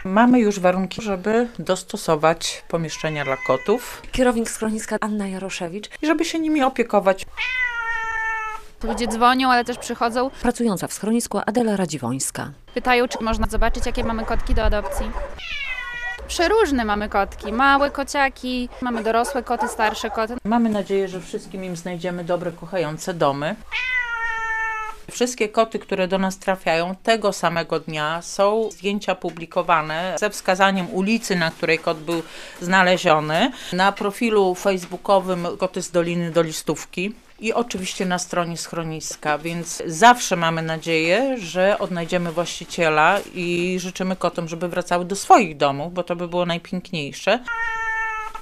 Mamy już warunki, żeby dostosować pomieszczenia dla kotów Kierownik schroniska Anna Jaroszewicz, i żeby się nimi opiekować. Ludzie dzwonią, ale też przychodzą, pracująca w schronisku Adela Radziwońska. pytają, czy można zobaczyć, jakie mamy kotki do adopcji. Przeróżne mamy kotki, małe kociaki, mamy dorosłe koty, starsze koty. Mamy nadzieję, że wszystkim im znajdziemy dobre, kochające domy. Wszystkie koty, które do nas trafiają tego samego dnia, są zdjęcia publikowane ze wskazaniem ulicy, na której kot był znaleziony, na profilu facebookowym Koty z Doliny do Listówki i oczywiście na stronie schroniska, więc zawsze mamy nadzieję, że odnajdziemy właściciela i życzymy kotom, żeby wracały do swoich domów, bo to by było najpiękniejsze.